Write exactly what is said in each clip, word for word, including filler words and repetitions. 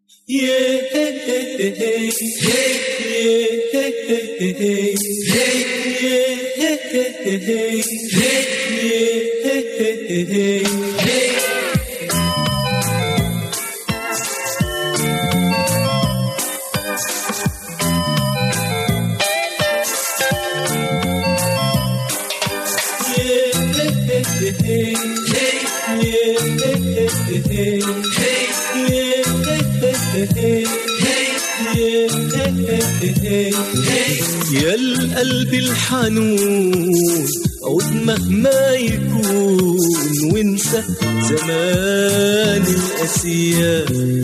يا القلب الحنون عود مهما يكون وانسى زمان القاسيات.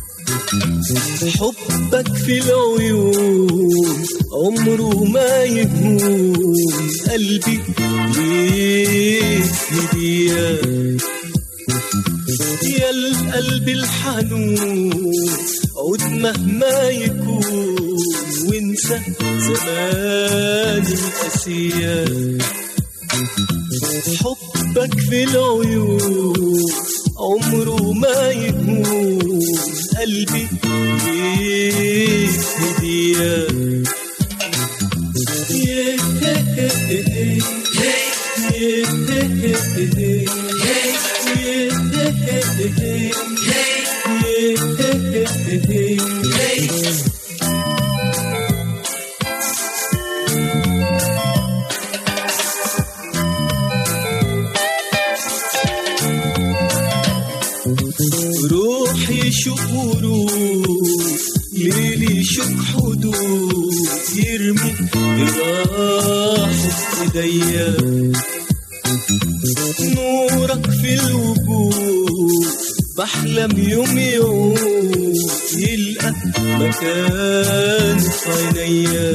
حبك في العيون عمره ما يهون، قلبي ليك هدية. يا القلب الحنون عود مهما يكون وانسى زمان القاسيات. حبك في العيون عمره ما يهون، قلبي ليك هدية. روحي شوق ورود، ليلي شوق حدود، يرمي الراح في ايديا. نورك في الوجود بحلم يوم يعود، يلقى مكان في عينيا.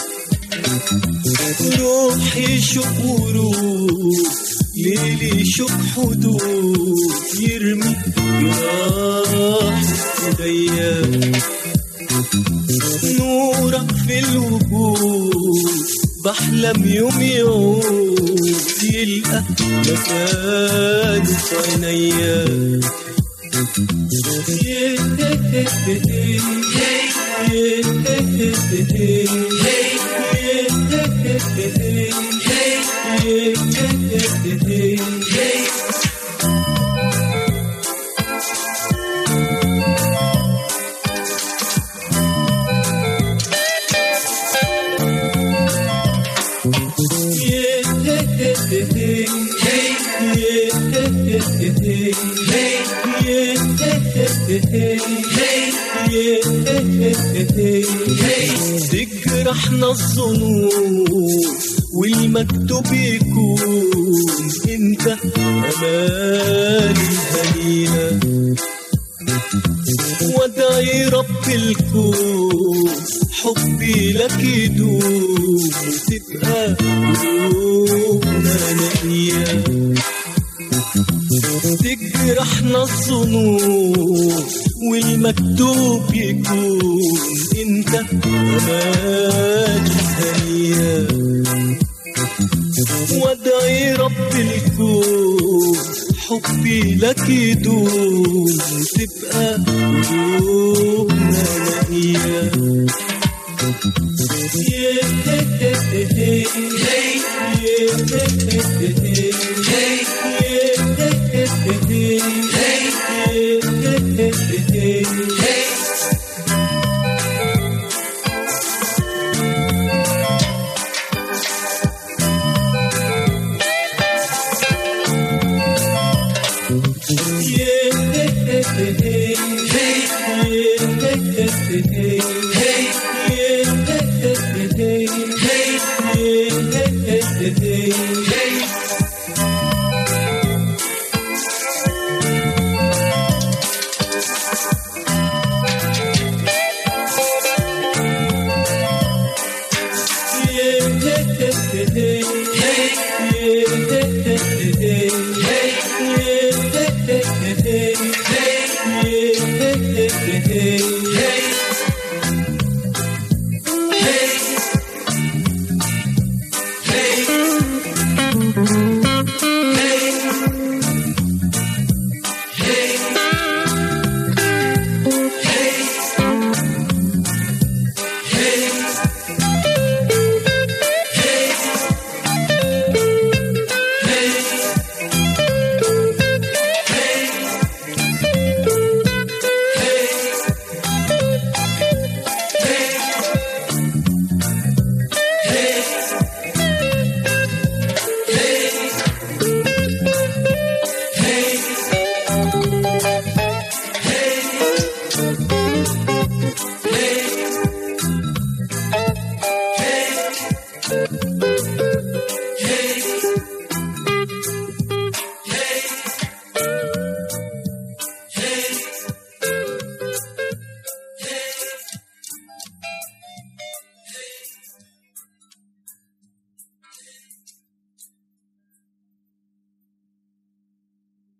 روحي شوق ورود، ليلي شوق حدود، يرمي جراح في ايديا. نورك في الوجود بحلم يوم يعود، يلقى مكان في عينيا. تجرحنا الظنون والمكتوب يكون انت اماني الهنية. وادعي رب الكون حبي لك يدوم، تبقى قلوبنا نقية. تجرحنا الظنون والمكتوب يكون انت اماني الهنية. وادعي رب الكون حبي لك يدوم، تبقى قلوبنا نقية. Hey